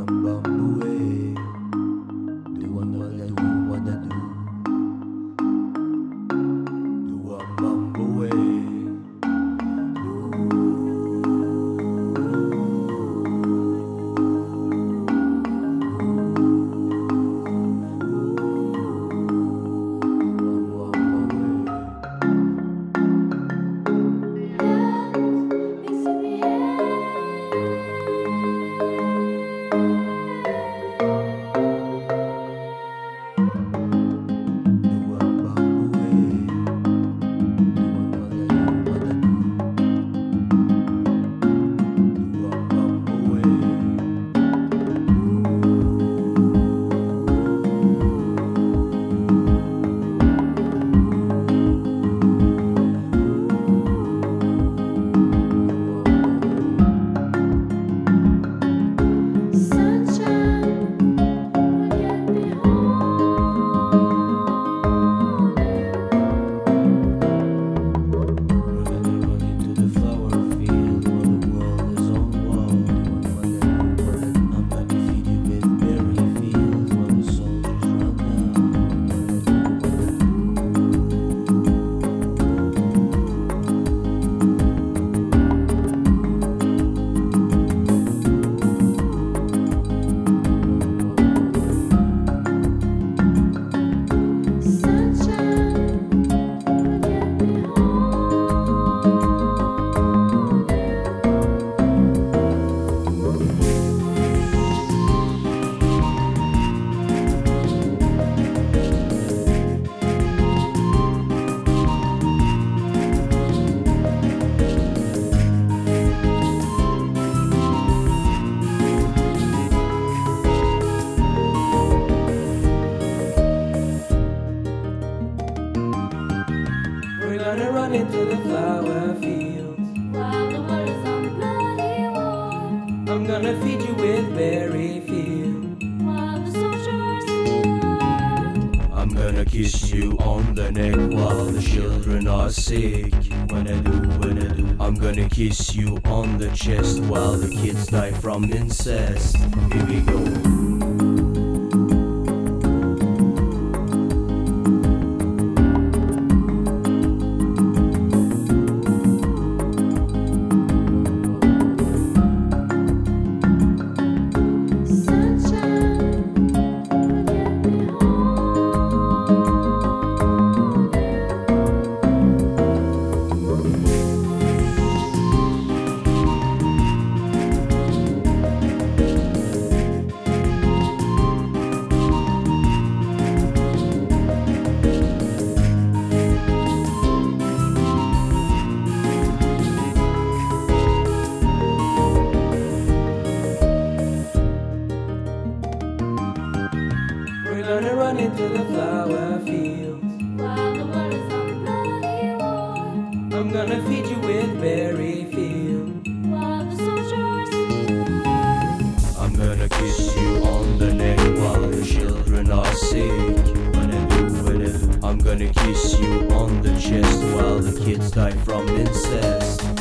gonna run into the flower fields while the world is on bloody war. I'm gonna feed you with berry field While the soldiers fight. I'm gonna kiss you on the neck while the children are sick. When I do, I'm gonna kiss you on the chest while the kids die from incest. Here we go. We're gonna run into the flower fields While the world is on bloody war. I'm gonna feed you with berry field While the soldiers fight. I'm gonna kiss you on the neck while the children are sick. When I do, I'm gonna kiss you on the chest while the kids die from incest.